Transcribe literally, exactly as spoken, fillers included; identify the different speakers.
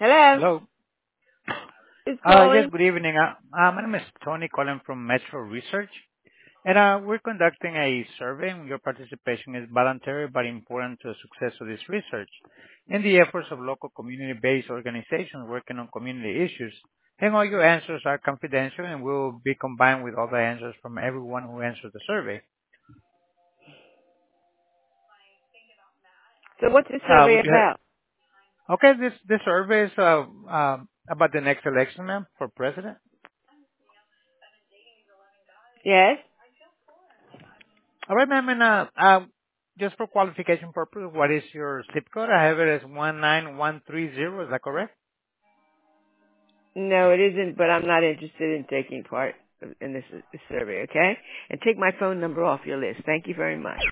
Speaker 1: Hello?
Speaker 2: Hello.
Speaker 1: Who's
Speaker 2: Uh Yes,
Speaker 1: calling?
Speaker 2: good evening. Uh uh, My name is Tony calling from Metro Research, and uh we're conducting a survey. Your participation is voluntary but important to the success of this research in the efforts of local community-based organizations working on community issues. And all your answers are confidential and will be combined with all the answers from everyone who answered the survey.
Speaker 1: So what's the
Speaker 2: Uh
Speaker 1: survey
Speaker 2: Would you
Speaker 1: about?
Speaker 2: ha- Okay, this this survey is uh, um, about the next election, ma'am, for president.
Speaker 1: Yes?
Speaker 2: All right, ma'am. And uh, uh, just for qualification purpose, what is your zip code? I have it as one nine one three zero. Is that correct?
Speaker 1: No, it isn't, but I'm not interested in taking part in this, this survey, okay? And take my phone number off your list. Thank you very much.